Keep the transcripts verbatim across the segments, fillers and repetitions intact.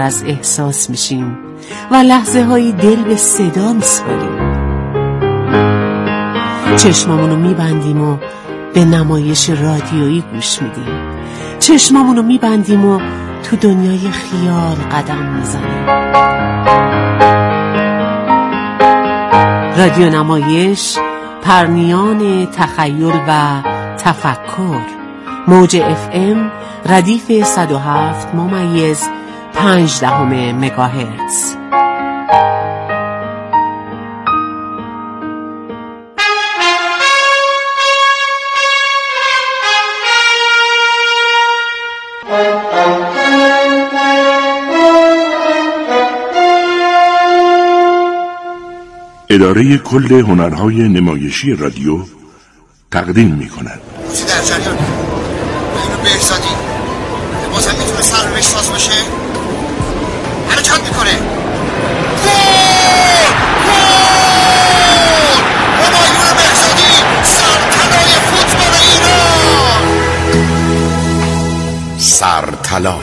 از احساس میشیم و لحظه هایی دل به صدا میسپاریم. چشمامونو میبندیم و به نمایش رادیویی گوش میدیم. چشمامونو میبندیم و تو دنیای خیال قدم میزنیم. رادیو نمایش، پرنیان تخیل و تفکر. موج اف ام ردیف صد و هفت ممیز پنج دهم مگاهرتز. اداره کل هنرهای نمایشی رادیو تقدیم می کند. چی در جریان؟ اینو بهزادی بازم میتونه سر روش ساز باشه؟ حرکت میکنه. گل! گل! همایون بهزادی سرطلای فوتبال ایران. سرطلا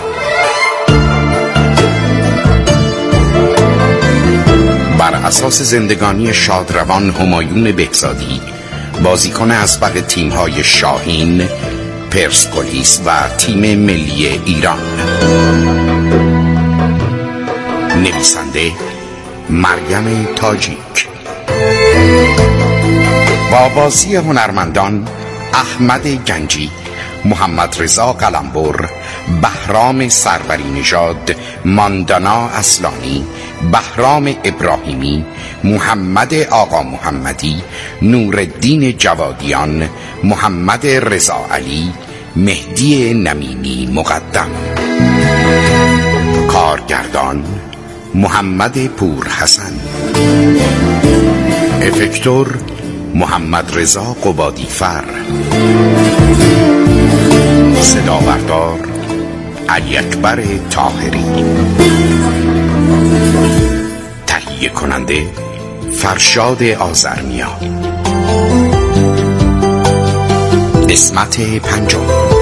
بر اساس زندگانی شادروان همایون بهزادی، بازیکن اسبق تیم‌های شاهین، پرسپولیس و تیم ملی ایران. نویسنده مریم تاجیک. با بازی هنرمندان احمد گنجی، محمد رضا قلمبر، بهرام سروری نژاد، ماندانا اصلانی، بهرام ابراهیمی، محمد آقا محمدی، نورالدین جوادیان، محمد رضا علی، مهدی نمیمی مقدم. کارگردان محمد پور حسن. افکتور محمد رضا قبادی فر. صدا بردار علی اکبر طاهری. تهیه کننده فرشاد آذرنیا. قسمت پنجم.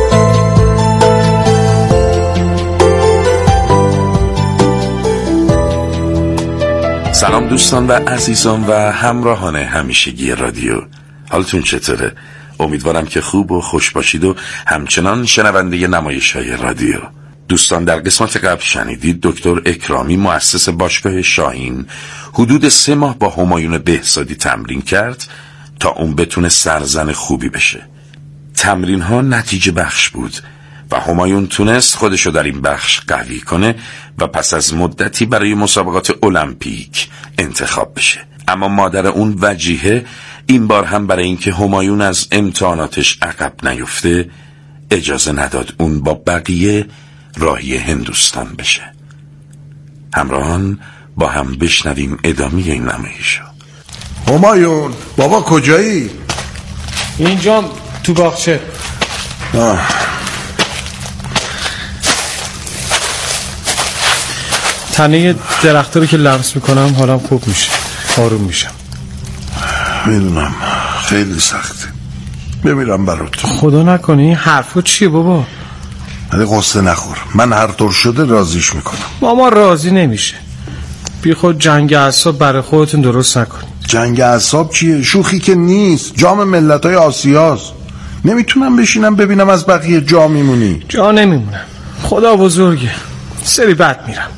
سلام دوستان و عزیزان و همراهان همیشگی رادیو، حالتون چطوره؟ امیدوارم که خوب و خوش باشید و همچنان شنونده نمایش‌های رادیو. دوستان، در قسمت قبل شنیدید دکتر اکرامی مؤسس باشگاه شاهین حدود سه ماه با همایون بهزادی تمرین کرد تا اون بتونه سرزن خوبی بشه. تمرین ها نتیجه بخش بود و همایون تونست خودشو در این بخش قوی کنه و پس از مدتی برای مسابقات المپیک انتخاب بشه. اما مادر اون وجیهه این بار هم برای اینکه همایون از امتحاناتش عقب نیفته اجازه نداد اون با بقیه راهی هندوستان بشه. همراهان با هم بشنویم ادامه این نمایشو. همایون بابا کجایی؟ اینجام تو باغچه. آه. تنه درخت رو که لمس میکنم حالم خوب میشه، آروم میشم. میدونم خیلی سخته، بمیرم برات. خدا نکنه. این حرفا چیه بابا؟ ولی قصه نخور، من هر طور شده راضیش میکنم. ماما راضی نمیشه. بی خود جنگ اعصاب برای خودتون درست نکنید. جنگ اعصاب چیه؟ شوخی که نیست، جام ملت‌های آسیاست. نمیتونم بشینم ببینم از بقیه جا میمونی. جا نمیمونم، خدا بزرگه. سری بعد میرم.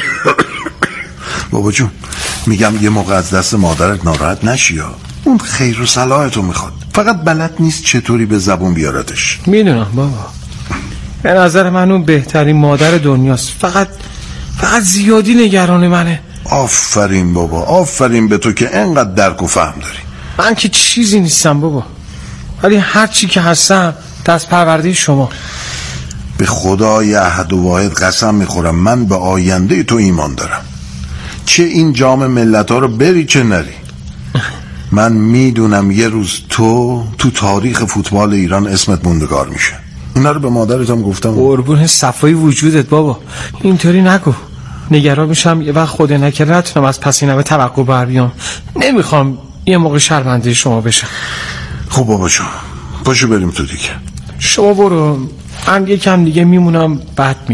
بابا جون میگم یه موقع از دست مادرت ناراحت نشی ها. اون خیر و صلاحتو میخواد، فقط بلد نیست چطوری به زبون بیارتش. میدونم بابا، به نظر من اون بهترین مادر دنیاست. فقط فقط زیادی نگران منه. آفرین بابا، آفرین به تو که انقدر درک و فهم داری. من که چیزی نیستم بابا، ولی هر چی که هستم دست پرورده شما. به خدای احد و واحد قسم میخورم من به آینده تو ایمان دارم، چه این جام ملت ها رو بری چه نری. من میدونم یه روز تو تو تاریخ فوتبال ایران اسمت موندگار میشه. اینا رو به مادرتم گفتم. قربون صفای وجودت بابا، اینطوری نگو. نگران میشم یه وقت خدا نکنه نتونم از پس اینم توقع بر بیام. نمیخوام یه موقع شرمنده شما بشم. خب بابا جون پاشو بریم تو دیگه. شما برو، من یکم دیگه میمونم بعد میام.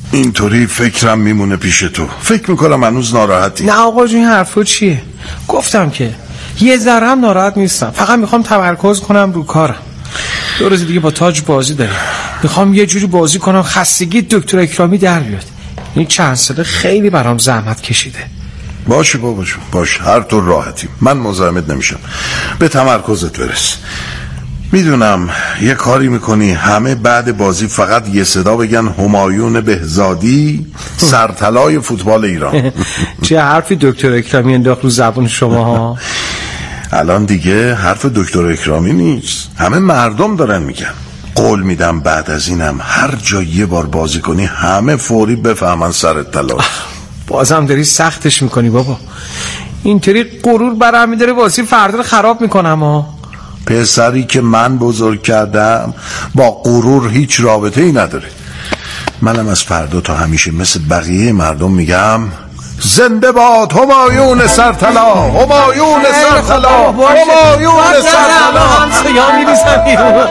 اینطوری فکرم میمونه پیش تو. فکر میکنم هنوز ناراحتی. نه آقا جون، این حرفا چیه؟ گفتم که یه ذره هم ناراحت نیستم، فقط میخوام تمرکز کنم رو کارم. دو روز دیگه با تاج بازی داریم، میخوام یه جوری بازی کنم خستگی دکتر اکرامی در بیاد. این چند ساله خیلی برام زحمت کشیده. باشه بابا جون، باشه، هر طور راحتی، من مزاحمت نمیشم. به تمرکزت برس. میدونم یه کاری میکنی همه بعد بازی فقط یه صدا بگن همایون بهزادی سرطلای فوتبال ایران. چه حرفی دکتر اکرامی انداخت رو زبون شما ها؟ الان دیگه حرف دکتر اکرامی نیست، همه مردم دارن میگن. قول میدم بعد از اینم هر جا یه بار بازی کنی همه فوری بفهمن سرطلای. بازم داری سختش میکنی بابا. اینطوری غرور برام میداره بازی فردا رو خراب میکنم ها. پسری که من بزرگ کردم با غرور هیچ رابطه ای نداره. منم از فردا تا همیشه مثل بقیه مردم میگم زنده باد همایون سرطلا، همایون سرطلا، همایون سرطلا. همسایه‌ها میریزن بیرون.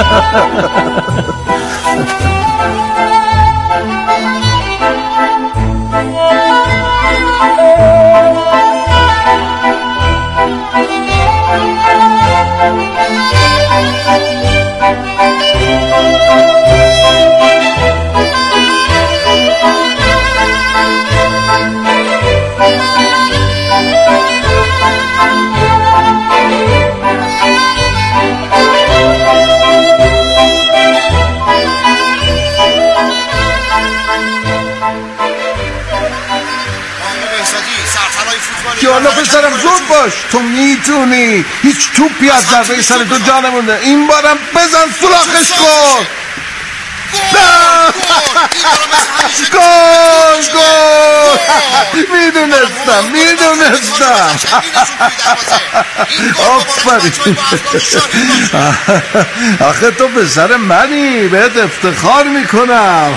یالا پسرم زود باش، تو میتونی. هیچ توپی از ضربه سر تو جا نمونده. این بارم بزن سوراخش کن. گل گل. میدونستم میدونستم. آفرین. آخه تو پسر منی، بهت افتخار میکنم.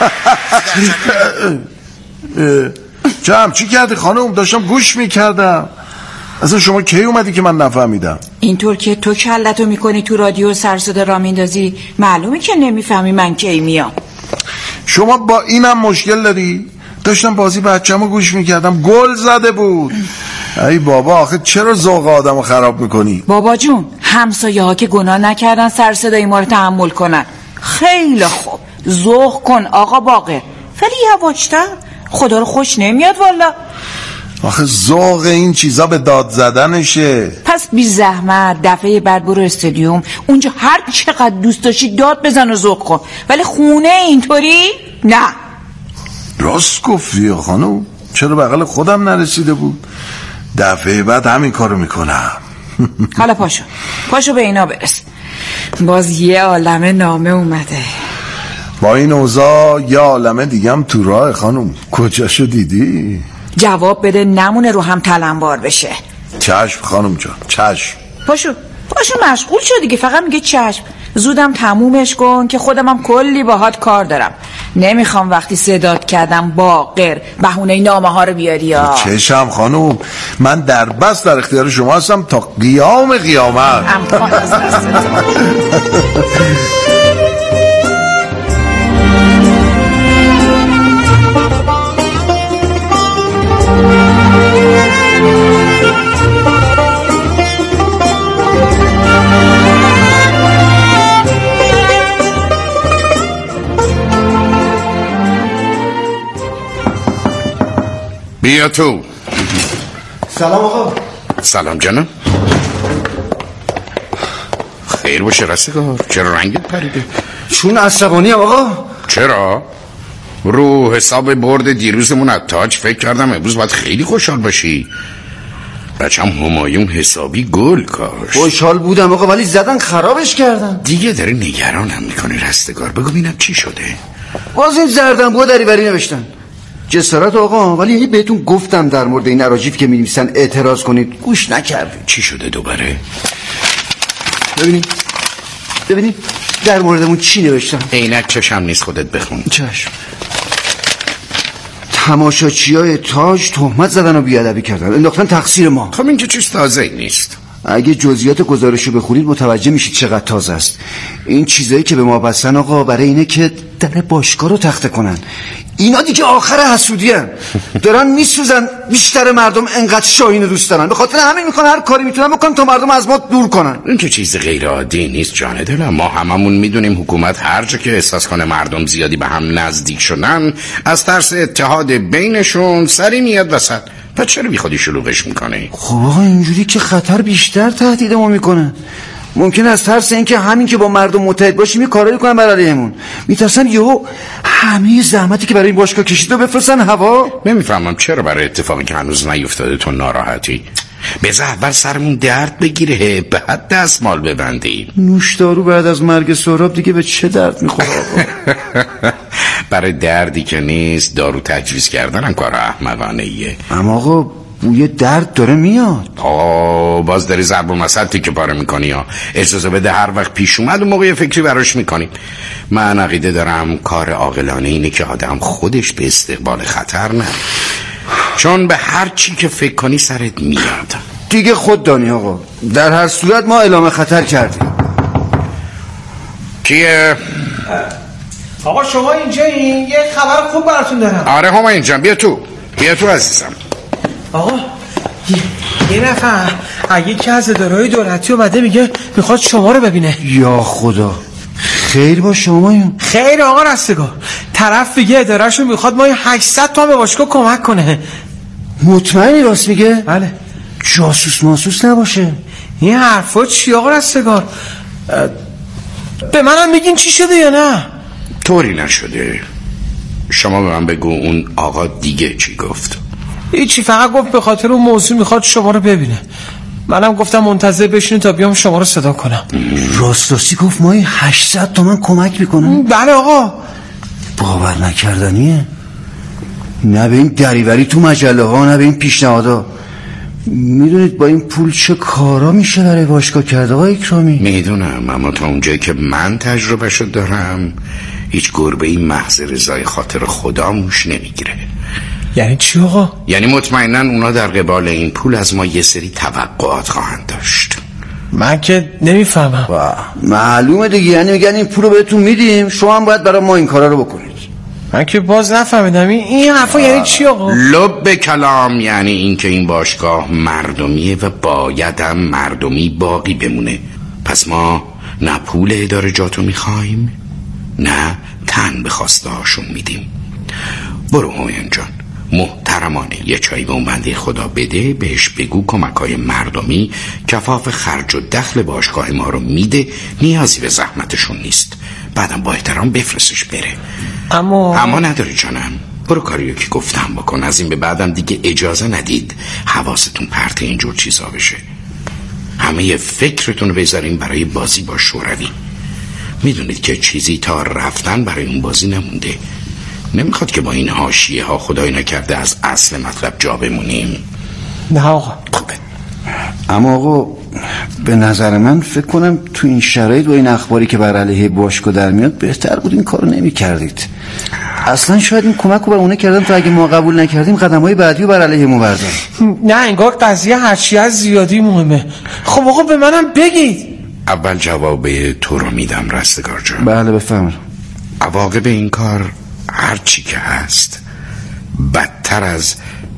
جم چی کردی خانم؟ داشتم گوش میکردم. اصلا شما کی اومدی که من نفهمیدم؟ اینطور که تو کلتو میکنی تو رادیو سرصدا را میندازی معلومه که نمیفهمی من کی میام. شما با اینم مشکل داری؟ داشتم بازی بچه‌مو گوش میکردم، گل زده بود. ای بابا، آخه چرا ذوق آدمو خراب میکنی؟ بابا جون، همسایه ها که گناه نکردن سر صدای ما رو تحمل کنن. خیلی خوب، ذوق کن آقا باقر، ولی یواشتر، خدا رو خوش نمیاد والا. آخه ذوق این چیزا به داد زدنشه. پس بی زحمت دفعه بعد برو استادیوم، اونجا هر چقدر دوست داشتی داد بزن و ذوق کن، ولی خونه اینطوری نه. راست گفتی خانم، چرا بغل خودم نرسیده بود؟ دفعه بعد همین کارو میکنم. حالا پاشو پاشو به اینا برس، باز یه عالمه نامه اومده. با این اوضاع یه عالمه دیگم تو راه خانم. کجاشو دیدی؟ جواب بده نمونه رو هم تلمبار بشه. چشم خانم جان، چشم. پاشو پاشو مشغول شو دیگه، فقط میگه چشم. زودم تمومش کن که خودم هم کلی باهات کار دارم. نمیخوام وقتی صدات کردم باقر بهونه نامه ها رو بیاری یا. چشم خانم، من در بس در اختیار شما هستم تا قیام قیامت. امکان از دست بیا تو. سلام آقا. سلام جانم. خیر باشه رستگار، چرا رنگت پریده؟ چون عصبانی آقا. چرا؟ رو حساب برد دیروزمون از تاج فکر کردم امروز باید خیلی خوشحال باشی. بچم همایون حسابی گل کاش. خوشحال بودم آقا، ولی زدن خرابش کردن. دیگه داری نگرانم میکنی رستگار، بگو ببینم چی شده. باز این زردنبو دری بری نوشتن. جسارت آقا، ولی یعنی بهتون گفتم در مورد این اراجیف که می‌نویسن اعتراض کنید، گوش نکردید. چی شده دوباره؟ ببینید ببینید در موردمون چی نوشتن. عینک چشم نیست، خودت بخون. چشم. تماشاچیای تاج تهمت زدن و بیادبی کردن، انداختن تقصیر ما. خب این که چیز تازه نیست. اگه جزئیات گزارشو بخونید متوجه میشید چقدر تازه است. این چیزایی که به ما بستن آقا برای اینه که در باشگاه رو تخته کنن. اینا دیگه آخر حسودی هن. دارن میسوزن بیشتر مردم انقدر شاهین رو دوست دارن، به خاطر همین میکنن هر کاری میتونن بکنن تا مردم از ما دور کنن. این که چیز غیر عادی نیست جان دلم. ما هممون میدونیم حکومت هر جا که احساس کنه مردم زیادی به هم نزدیک شدن از ترس اتحاد بینشون سری میاد وسط. پس چرا بی خودی شلوغش میکنه؟ خب آقا اینجوری که خطر بیشتر تهدید ما میکنه. ممکنه از ترس اینکه همین که با مردم متحد باشیم یه کارایی کنن بر علیمون. میترسن یهو همه زحمتی که برای این باشگاه کشید رو بفرستن هوا. نمیفهمم چرا برای اتفاقی که هنوز نیفتاده تو ناراحتی. بذار اول سرمون درد بگیره بعد دستمال ببندیم. نوشدارو بعد از مرگ سهراب دیگه به چه درد میخوره آقا؟ برای دردی که نیست دارو تجویز کردن هم کار احمقانه ایه. اما آقا بوی درد داره میاد. آه باز داری ضرب المثل تیکه پاره میکنی ها. اجازه بده هر وقت پیش اومد و موقع فکری براش میکنیم. من عقیده دارم کار عاقلانه اینه که آدم خودش به استقبال خطر نره، چون به هر چی که فکر کنی سرت میاد. دیگه خود دانی آقا، در هر صورت ما اعلام خطر کردیم. کیه؟ آقا شما اینجا این یه خبر خوب براتون دارم. آره همه اینجا، بیا تو بیا تو عزیزم. آقا یه, یه نفر یکی از اداره‌های دولتی اومده میگه میخواد شما رو ببینه. یا خدا، خیر با شما؟ خیر آقا رستگار، طرف میگه ادارهشون میخواد ما هشتصد تومن به باشگاه کمک کنه. مطمئنی راست میگه؟ بله. جاسوس ماسوس نباشه؟ این حرفا چی آقا رستگار؟ به منم میگین چی شده یا نه؟ طوری نشده. شما به من بگو اون آقا دیگه چی گفت؟ هیچی، فقط گفت به خاطر اون موضوع میخواد شما رو ببینه. منم گفتم منتظر بشین تا بیام شما رو صدا کنم. راست راستی گفت ما هشتصد تومن کمک میکنم؟ بله آقا. باور نکردنیه. نه به این دریوری تو مجله ها، نه به این پیشنهادها. میدونید با این پول چه کارا میشه برای باشگاه کرد آقا اکرامی؟ میدونم، اما تا اونجایی که من تجربه شد دارم هیچ گربه این محض رضای خاطر خدا موش نمیگیره. یعنی چی آقا؟ یعنی مطمئناً اونا در قبال این پول از ما یه سری توقعات خواهند داشت. من که نمیفهمم. معلومه دیگه، یعنی میگن این پولو بهتون میدیم شما هم باید برای ما این کارا رو بکنید. من که باز نفهمیدم این حرفا یعنی چی آقا؟ لب کلام یعنی این که این باشگاه مردمیه و باید هم مردمی باقی بمونه. پس ما نه پول اداره جاتو میخوایم نه تن به خواسته هاشون میدیم. برو هوین جان، محترمانه یه چایی به اون بنده خدا بده، بهش بگو کمکای مردمی کفاف خرج و دخل باشگاه ما رو میده، نیازی به زحمتشون نیست. بعدم با احترام بفرستش بره. اما اما نداری جانم، برو کاریو که گفتم بکن. از این به بعدم دیگه اجازه ندید حواستون پرت اینجور چیزا بشه. همه فکرتون رو بذارین برای بازی با شوروی. میدونید که چیزی تا رفتن برای اون بازی نمونده. نمیخواد که با این حاشیه ها خدای نکرده از اصل مطلب جا بمونیم. نه آقا. خوبه. اما آقا به نظر من فکر کنم تو این شرایط و این اخباری که بر علیه باشگاه در میاد بهتر بود این کارو نمی کردید. اصلا شاید این کمک رو بر اونه کردم تا اگه ما قبول نکردیم قدم‌های بعدی رو بر علیه ما بردارن. نه انگار قضیه هرچی از زیادی مهمه. خب آقا به منم بگید. اول جواب تو رو میدم رستگار جان. بله بفرمایید. عواقب این کار هر چی که هست بدتر از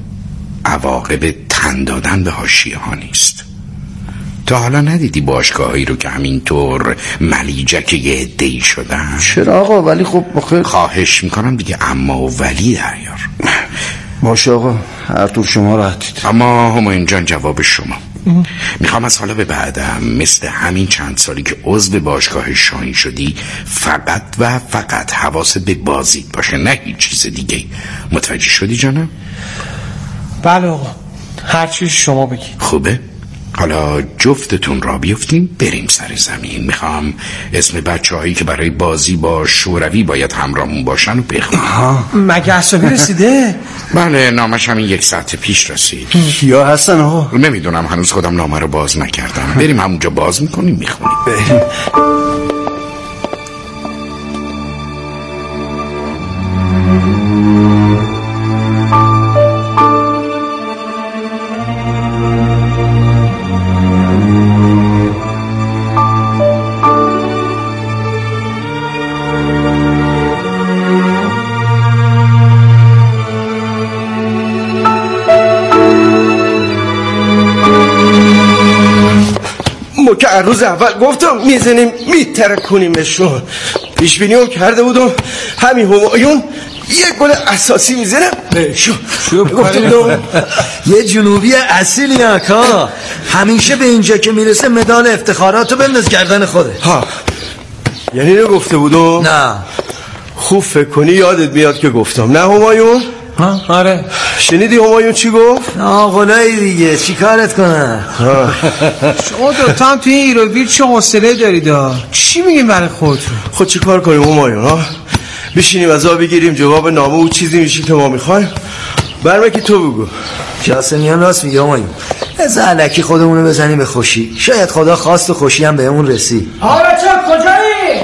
عواقب تن دادن به حاشیه ها نیست. تا حالا ندیدی باشگاهایی رو که همینطور ملیجک یه عده‌ای شدن؟ چرا آقا؟ ولی خب بخیر. خواهش میکنم دیگه اما و ولی دریار. باشه آقا، هر طور شما راحتید. اما همین جان جواب شما. میخوام از حالا به بعدم مثل همین چند سالی که عضو باشگاه شاهین شدی فقط و فقط حواست به بازیت باشه، نه هیچ چیز دیگه. متوجه شدی جانم؟ بله آقا، هر چیز شما بگی. خوبه؟ حالا جفتتون را بیفتیم بریم سر زمین. میخوام اسم بچه هایی که برای بازی با شوروی باید همراهمون باشن و بخونم. مگه اصابی رسیده؟ بله نامش همین یک ساعت پیش رسید. کیا هستن آقا؟ نمیدونم، هنوز خودم نامه رو باز نکردم. بریم همونجا باز میکنیم میخونیم. از روز اول گفتم میزنیم میترکونیمشون. پیش بینیام کرده بودم همین همایون یه گل اساسی میزنم بهشون. گفتم یه جنوبی اصیلی آقا، همیشه به اینجا که میرسه مدال افتخاراتو بنداز گردن خوده. ها یعنی اینو گفته بودم؟ نه. خوب فکر کنی یادت میاد که گفتم. نه همایون؟ ها آره. شنیدی همایون چی گفت؟ آقلایی دیگه چی کارت کنن؟ شما دوتا هم توی این ایروویل چه حوصله دارید؟ چی میگیم برای خودتون؟ خود چی کار کنیم همایون ها؟ بشینیم از آب بگیریم جواب نامه و چیزی میشه که ما میخوایم؟ برمه که تو بگو. جاسمیان راست میگه همایون، از علکی خودمونو بزنیم به خوشی، شاید خدا خواست و خوشی هم بهمون رسید. آره چه کجایی؟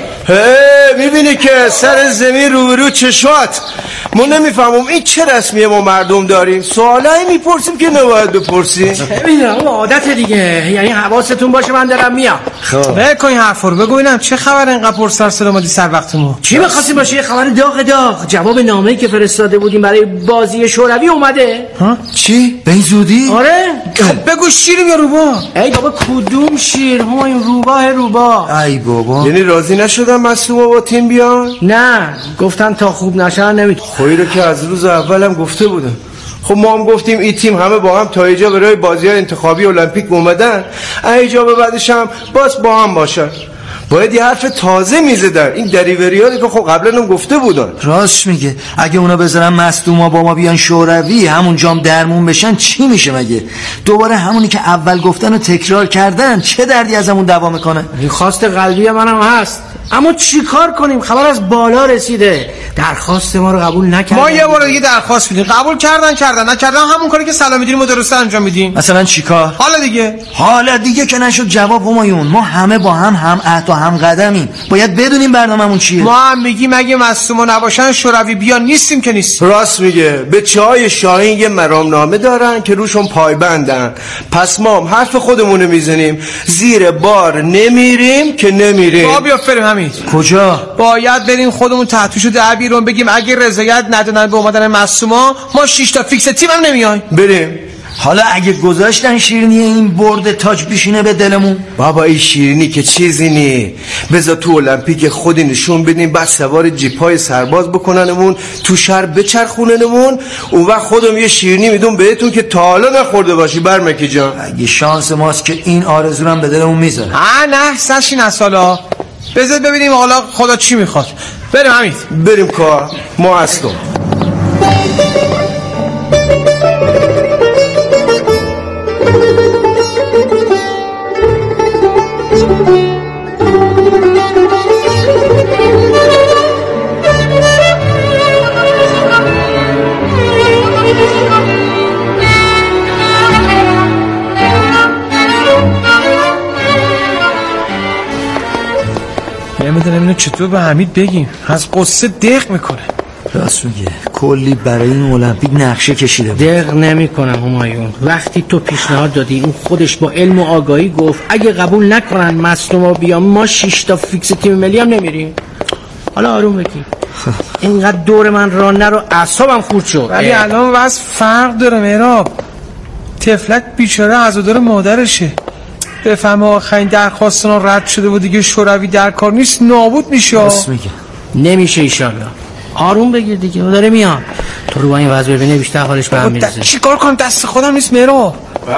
هی میبینی که سر زمین روبرو چشات. ما نمیفهمم این چه رسمیه ما مردم داریم، سوالایی میپرسیم که نباید بپرسیم. ببینم اون عادت دیگه، یعنی حواستون باشه من دارم میام. خب بکن این حرفا رو بگو ببینم چه خبر اینقدر پرسر اومدی سر وقتمون؟ چی می‌خواستیم باشه؟ یه خبر داغ داغ. جواب نامه‌ای که فرستاده بودیم برای بازی شوروی اومده. ها؟ چی؟ به این زودی؟ آره. خب بگو شیریم یا روبا؟ ای بابا کدوم شیر؟ همایون روباه روبا. ای بابا. یعنی راضی نشدن مصدوما با تیم بیان؟ نه گفتن تا خوب نشن نمیتونه. خویی رو که از روز اولم گفته بودم. خب ما هم گفتیم این تیم همه با هم تا اینجا برای بازی‌های انتخابی المپیک اومدن، اینجا به بعدش هم باز با هم باشن. باید یه حرف تازه میزدن. این دریوریالی که خب قبلا هم گفته بودن. راست میگه، اگه اونا بذارن مصدوما با ما بیان شوروی همون جام درمون بشن چی میشه مگه؟ دوباره همونی که اول گفتن رو تکرار کردن، چه دردی ازمون دوا میکنه؟ این خواست قلبی منم هست، اما چی کار کنیم؟ خبر از بالا رسیده، درخواست ما رو قبول نکردن. ما یه بار دیگه درخواست میدیم، قبول کردن کردن، نکردن همون کاری که سلام میدیم و درست انجام میدیم. مثلا چیکار؟ حالا دیگه حالا دیگه که نشد جواب همایون. ما همه با هم هم عهد و هم قدمیم، باید بدونیم برنامه‌مون چیه. ما هم میگیم اگه مصدوما نباشن شوروی بیان، نیستیم که نیستیم. راست میگه. به چای شاهین یه مرامنامه دارن که روشون پایبندن، پس ما هم حرف خودمون میزنیم، زیر بار نمیریم که نمیریم. ما بیافریم همین. کجا؟ باید بریم خودمون تحتوشو در بیرون بگیم اگه رضایت ندادن به اومدن مصدوما ما شش تا فیکس تیم هم نمیایم. بریم. حالا اگه گذاشتن شیرینی این برد تاج بشینه به دلمون؟ بابا این شیرینی که چیزی نی، بذار تو المپیک خودی نشون بدیم، بعد سوار جیپای سرباز بکننمون، تو شهر بچرخوننمون، اون وقت خودم یه شیرینی میدم بهتون که تا حالا نخورده باشی برمکی جان. اگه شانس ماست که این آرزو هم به دلمون میذاره. آ نه سشین اصلا بذار ببینیم حالا خدا چی میخواد. بریم همین. بریم کار. ما هستم. نمیدونم اینو چطور به حمید بگیم، از قصه دق میکنه. راست میگه، کلی برای این المپیک نقشه کشیده. دق نمیکنه همایون. وقتی تو پیشنهاد دادی اون خودش با علم و آگاهی گفت اگه قبول نکنن مصدوما بیان ما شش تا فیکس تیم ملی هم نمیریم. حالا آروم بگی. اینقدر دور من راه نرو، اعصابم خورد شد. ولی الان واسه فرق داره مهراب. طفلک بیچاره عزادار مادرشه، بفهمه آخرین درخواستنا رد شده و دیگه شوروی در کار نیست، نابود میشه. راست میگه. نمیشه ایشالله. آروم بگیر دیگه، داره میاد. تو رو با این وضع ببینه بیشتر حالش به هم میرسه. چی کار کنم؟ دست خودم نیست مهراب.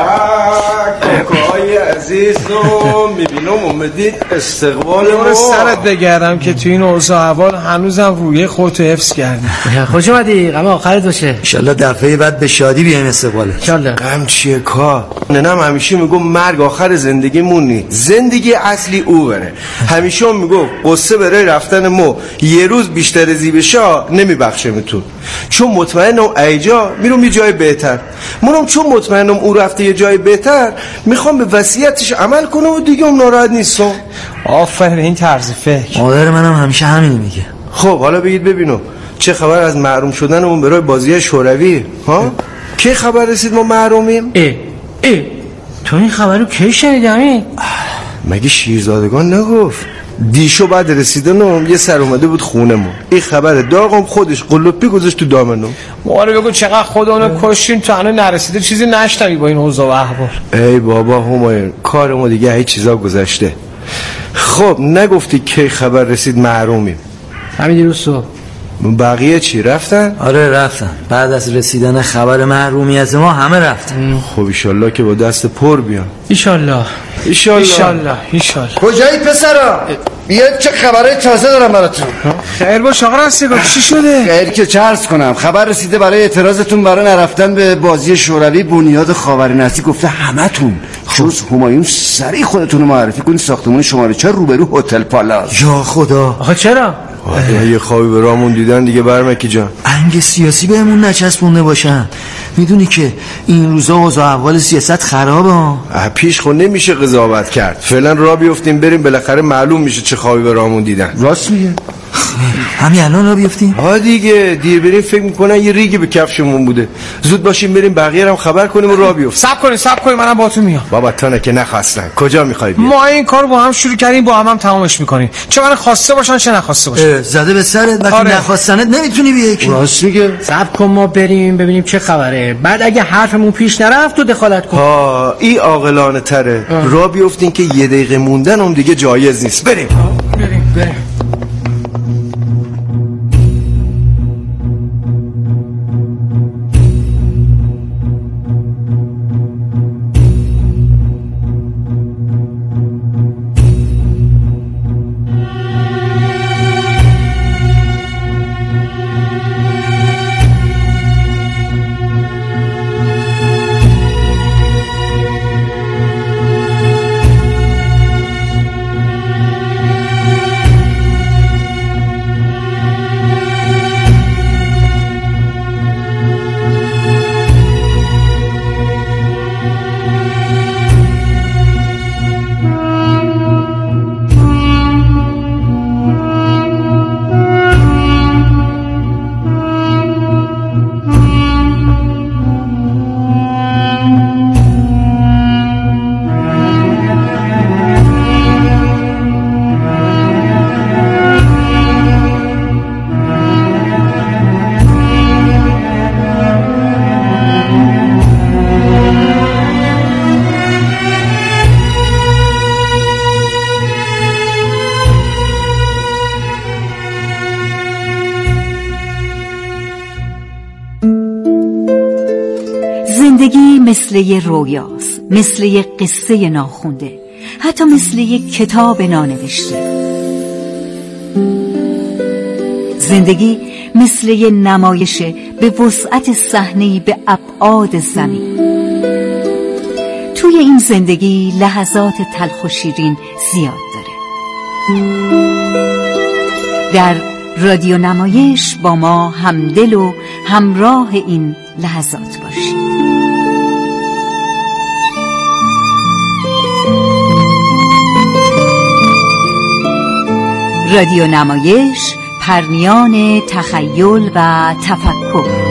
کاکای عزیزم میبینم اومدید استقبال رو سرت بگردم که تو این اوضاع احوال هنوزم روی خودتو حفظ کردی. خوش اومدی، غم آخرت باشه. انشالله دفعه بعد به شادی بیایم استقباله. انشالله. غم چیه کا؟ ننم همیشه میگم مرگ آخر زندگیمون نی، زندگی اصلی او بره. همیشه هم میگم قصه برای رفتن ما یه روز بیشتر زیبشا نمیبخشمتون، چون مطمئنم ایجا میرم یه جای بهتر. منم چون مطمئنم او رفته یه جای بهتر، میخوام به وصیتش عمل کنم و دیگه هم ناراحت نیستم. آفرین این طرز فکر. مادر منم همیشه همین میگه. خب حالا بگید ببینم چه خبر از محروم شدنمون برای بازی شوروی؟ ها؟ کی خبر رسید ما محرومیم؟ اه اه تو این خبرو کی شنیدی همین؟ مگه شیرزادگان نگفت دیشو بعد رسیدنم یه سر اومده بود خونه ما، این خبر داغم خودش قلوپی گذاشت تو دامنم. ما رو بگو چقدر خودمونو کشتیم تا هنوز نرسیده چیزی نشنوی با این اوضاع و احوال. ای بابا همایون کار ما دیگه هیچ چیزا گذشته. خب نگفتی کی خبر رسید محرومیم؟ همین دیروز صبح. بقیه چی رفتن؟ آره رفتن، بعد از رسیدن خبر محرومیت ما همه رفتن. خب ایشالله که با دست پر بیان. ایشالله ایشالله ایشالله ایشالله. کجایی پسرا؟ بیاید چه خبرهای تازه دارم براتون. خیر باش آقا رستگار، چی شده؟ خیر که چه عرض کنم، خبر رسیده برای اعتراضتون برای نرفتن به بازی شوروی بنیاد خاورنرسی. گفته همتون جز همایون سریع خودتون رو معرفی کنید ساختمان شماره چهار روبرو هتل پالاس. یا خدا. آخه چرا؟ یه خوابی به رامون دیدن دیگه برمکی جان. انگ سیاسی بهمون نچسبونده باشن. میدونی که این روزا اوضاع احوال سیاست خرابه ها. پیش خود نمیشه قضاوت کرد. فعلا راه بیفتیم بریم، بالاخره معلوم میشه چه خوابی به رامون دیدن. راست میگه. همین الان راه بیفتیم؟ ها دیگه دیر بریم فکر میکنن یه ریگی به کفشمون بوده. زود باشیم بریم بقیه هم خبر کنیم و راه بیفتیم. صبر کنین صبر کنین منم باهاتون میام. بابا تانه که نخواستن. کجا میخوای بیا؟ ما این کارو با هم شروع کردیم، با هم هم تمامش میکنیم. چه من خواسته باشن چه نخواسته باشن. زده به سرت وقتی آره. نخواستنت نمیتونی بیای که. راست میگه. صبر کن ما بریم ببینیم چه خبره، بعد اگه حرفمون پیش نرفت تو دخالت کن. ها این عاقلانه تره. راه بیفتین که یه دقیقه موندن هم دیگه جایز نیست. بریم بریم بریم. زندگی مثل یه رویاست، مثل یه قصه ناخونده، حتی مثل یه کتاب نانوشته. زندگی مثل یه نمایشه به وسعت صحنه‌ای به ابعاد زمین. توی این زندگی لحظات تلخ و شیرین زیاد داره. در رادیو نمایش با ما همدل و همراه این لحظات باشید. رادیو نمایش، پرمیان تخیل و تفکر.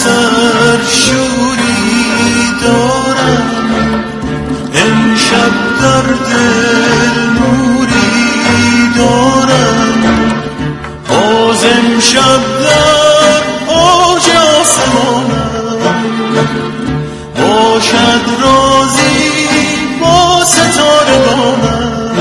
سر شوری دارم، امشب در دل موری دارم، باز امشب در اوج آسمانم، باشد رازی با ستارگانم،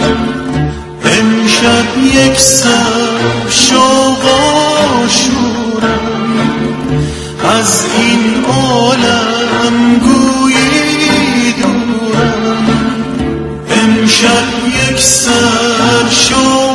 امشب یک سر شوق و شورم، از این عالم گویی دورم، امشب یک سر شوق